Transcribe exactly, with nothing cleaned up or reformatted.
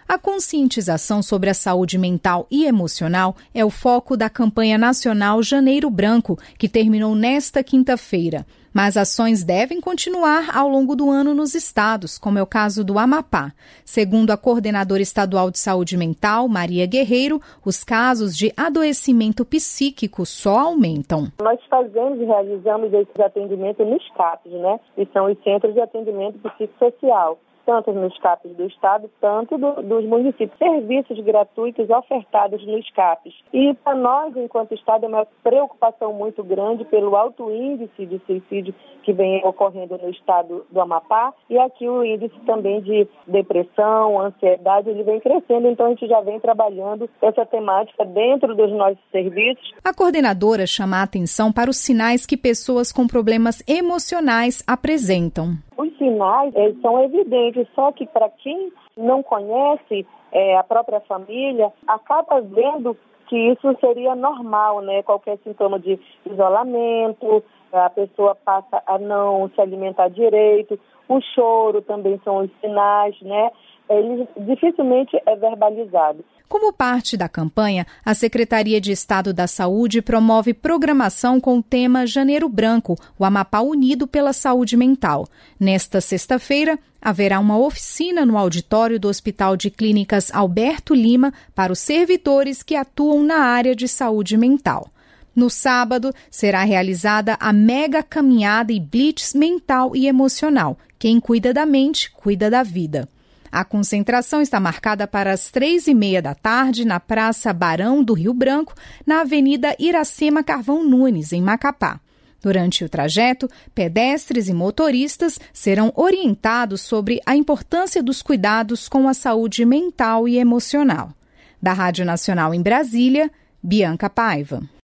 A conscientização sobre a saúde mental e emocional é o foco da campanha nacional Janeiro Branco, que terminou nesta quinta-feira. Mas ações devem continuar ao longo do ano nos estados, como é o caso do Amapá. Segundo a coordenadora estadual de saúde mental, Maria Guerreiro, os casos de adoecimento psíquico só aumentam. Nós fazemos e realizamos esse atendimento nos C A Ps, né? Que são os Centros de Atendimento Psicossocial, tanto nos C A Ps do Estado, tanto do, dos municípios. Serviços gratuitos ofertados nos C A Ps. E para nós, enquanto Estado, é uma preocupação muito grande pelo alto índice de suicídio que vem ocorrendo no estado do Amapá. E aqui o índice também de depressão, ansiedade, ele vem crescendo. Então a gente já vem trabalhando essa temática dentro dos nossos serviços. A coordenadora chama a atenção para os sinais que pessoas com problemas emocionais apresentam. Os sinais eles são evidentes, só que para quem não conhece é, a própria família, acaba vendo que isso seria normal, né? Qualquer sintoma de isolamento, a pessoa passa a não se alimentar direito, o choro também são os sinais, né? Ele dificilmente é verbalizado. Como parte da campanha, a Secretaria de Estado da Saúde promove programação com o tema Janeiro Branco, o Amapá Unido pela Saúde Mental. Nesta sexta-feira, haverá uma oficina no auditório do Hospital de Clínicas Alberto Lima para os servidores que atuam na área de saúde mental. No sábado, será realizada a mega caminhada e blitz mental e emocional. Quem cuida da mente, cuida da vida. A concentração está marcada para as três e meia da tarde na Praça Barão do Rio Branco, na Avenida Iracema Carvão Nunes, em Macapá. Durante o trajeto, pedestres e motoristas serão orientados sobre a importância dos cuidados com a saúde mental e emocional. Da Rádio Nacional em Brasília, Bianca Paiva.